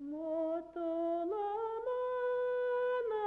Motolamana,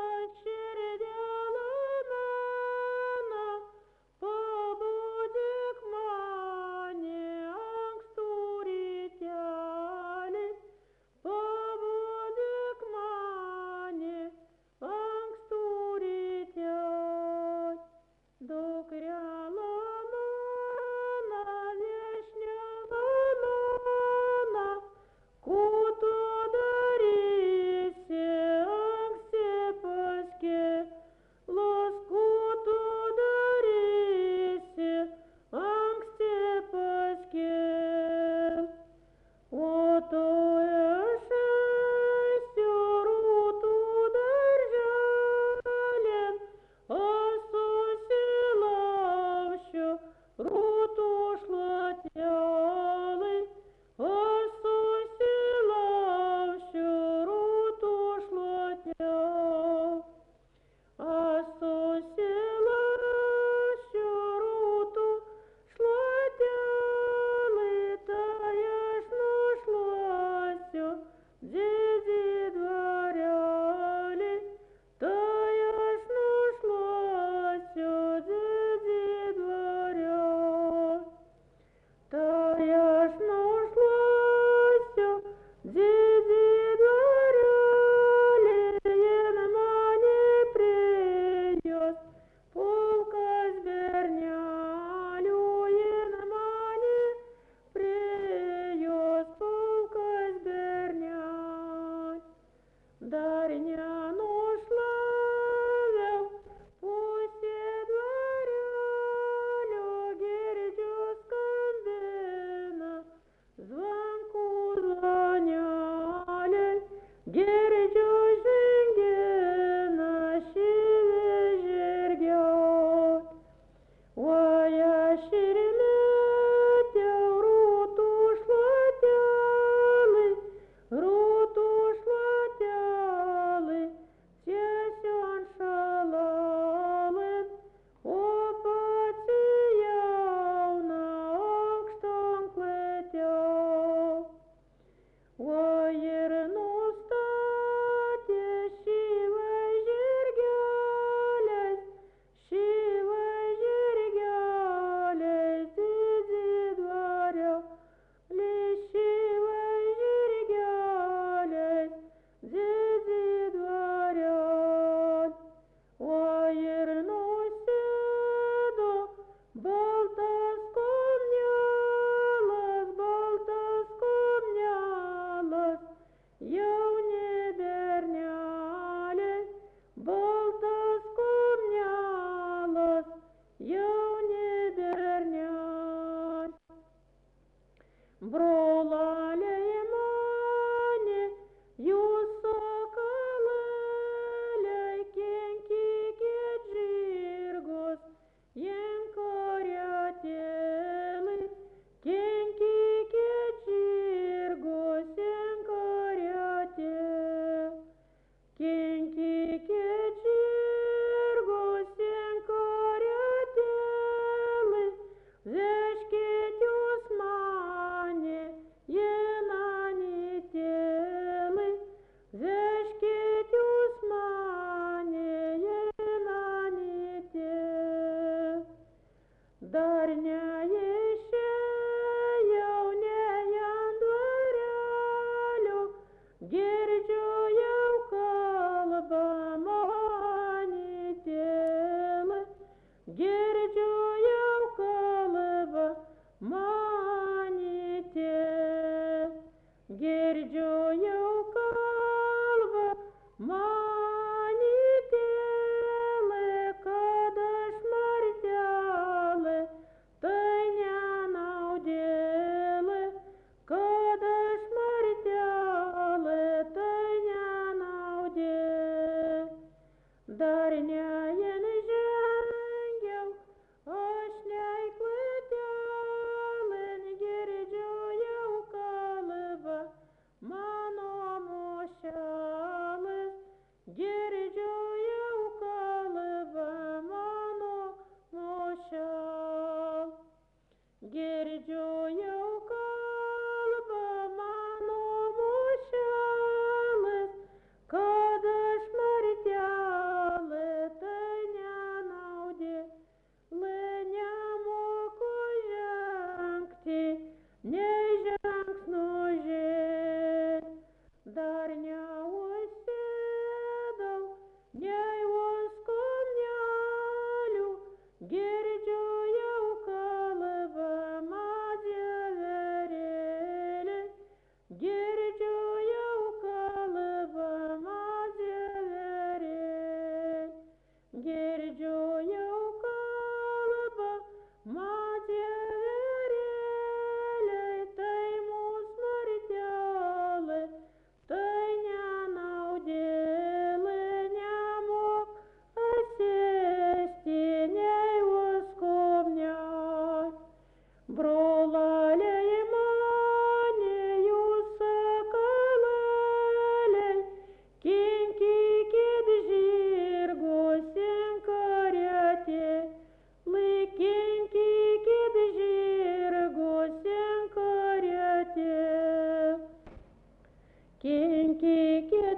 širdelamana, pabudik mane ankstų rytelį, pabudik mane ankstų rytelį. Dukrelą mano, viešnelą mano, ko tu darysi anksti paskėlus, ko tu darysi anksti paskėlus. O tu išeisi rūtų darželin, aš susilaušiu rūtų šluotelį, aš susilaušiu rūtų šluotelį, aš susilaušiu rūtų šluotelį, tai aš nušluosiu didį dvarelį, tai aš nušluosiu didį dvarelį, tai aš nušluosiu didį dvarelį, jin mane prie jos pulkas bernelių, jin mane prie jos pulkas bernelių. Dar nenušlaviau pusė dvarelio, girdžiu skambina zvankų zvonelį, girdžiu žingina ševežergiot. Oi, aš ir meteu rūtų šluotelį, rūtų šluotelį, tiesion šalalin, o pats jauna aukšton klėteu. Oi, ir nustatė ševežergelės didį dvarelį, ševežergelės didį dvarelį. Oi, ir nusėdo baltas komnelas, jauni berneliai, baltas komnelas, jauni berneliai. Brolaliai mane, jūs sokalėliai, kenkykit žirgus, jiem karietėlį, kenkykit žirgus, jiem karietėlį, kenkykit žirgus, jiem karietėlį, vežkit jūs mane jin anytėlį, vežkit jūs mane jin anytėlį. Dar neišėjau nei ant dvarelio, girdžiu jau kalba anytėlį, girdžiu jau kalba anytėlį, girdžiu jau kalba anytėlį, kad aš martelį, tai nenaudėlį, kad aš martelį, tai nenaudėlį. Dar nein žengiau, aš nei klėtelin, girdžiu jau kalba mano mošelis, girdžiu jau kalba mano mošelis, girdžiu jau kalba mano mošelis. girdžiu kalbą mazėverė, girdžiu kalbą mazėverėliai, tai mūsų martelė, tai nenaudėlė, nemok asėsti nei uskomniai. Brolaliai mane jūs sakalėliai, kinkykit žirgus ant karietė, kinkykit žirgus ant karietė, kinkykit